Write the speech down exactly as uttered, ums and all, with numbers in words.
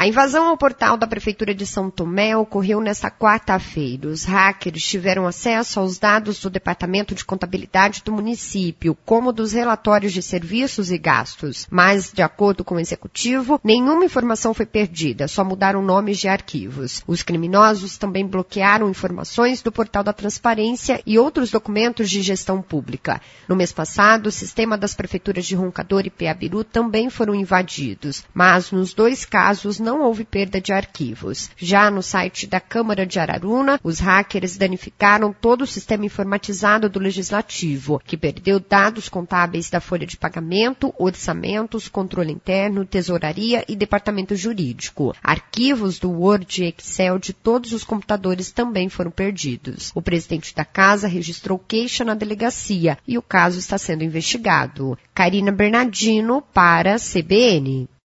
A invasão ao portal da Prefeitura de São Tomé ocorreu nesta quarta-feira. Os hackers tiveram acesso aos dados do Departamento de Contabilidade do município, como dos relatórios de serviços e gastos. Mas, de acordo com o executivo, nenhuma informação foi perdida, só mudaram nomes de arquivos. Os criminosos também bloquearam informações do portal da Transparência e outros documentos de gestão pública. No mês passado, o sistema das prefeituras de Roncador e Peabiru também foram invadidos, mas nos dois casos não houve perda de arquivos. Já no site da Câmara de Araruna, os hackers danificaram todo o sistema informatizado do Legislativo, que perdeu dados contábeis da folha de pagamento, orçamentos, controle interno, tesouraria e departamento jurídico. Arquivos do Word e Excel de todos os computadores também foram perdidos. O presidente da casa registrou queixa na delegacia e o caso está sendo investigado. Karina Bernardino para a C B N.